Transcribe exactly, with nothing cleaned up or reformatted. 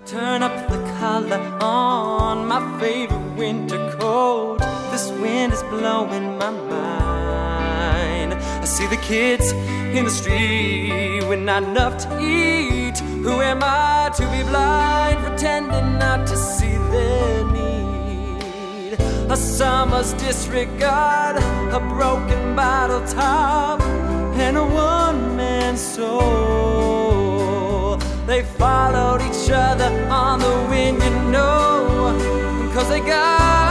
Turn up the collar on my favorite winter coat. This wind is blowing my mind. I see the kids in the street with not enough to eat. Who am I to be blind, pretending not to see their need? A summer's disregard, a broken bottle top, and a one-man soul. They followed each other on the wind, you know, 'cause they got